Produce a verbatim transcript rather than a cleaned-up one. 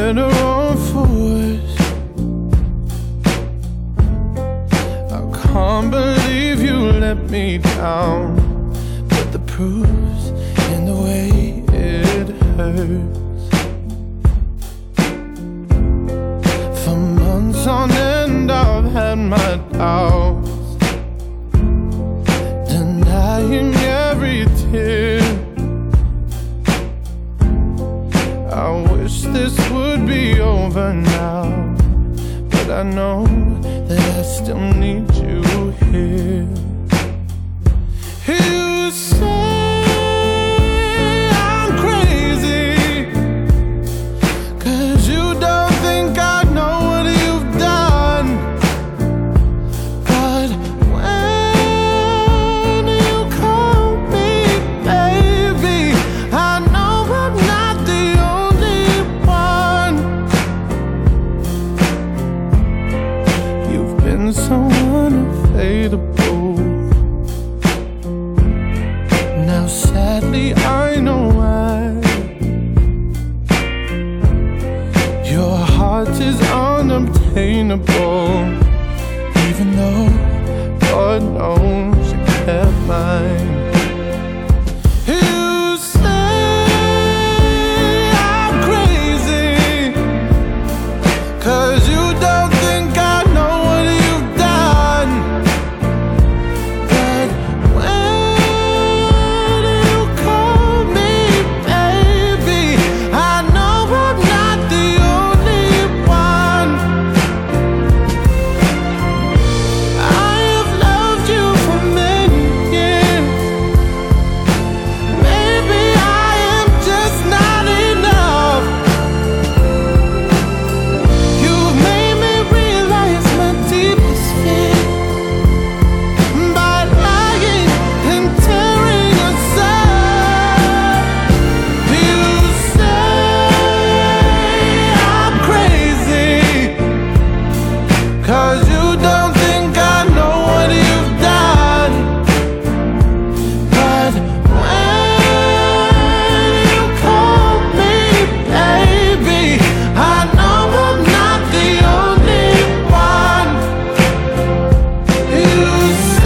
better off for worse. I can't believe you let me down, but the proof's in the way it hurts. For months on end I've had my doubts, denying every tear. I wish this would be over now, but I know that I still need you here. You say I'm crazy, 'cause you don't think I know what you've done. But when you call me baby, I know I'm not the only one. You've been so unavailable. Now sadly I know why. Your heart is unobtainable, even though God knows you kept mine. You say I'm crazy, 'cause you don't think I know what you've done. But when you call me baby, I know I'm not the only one. I have loved you for many years. Maybe I am just not enough. You've made me realize my deepest fear by lying and tearing us up. You say I'm crazy, 'cause you don't think I know what you've done. But when you call me baby, I know I'm not the only one. You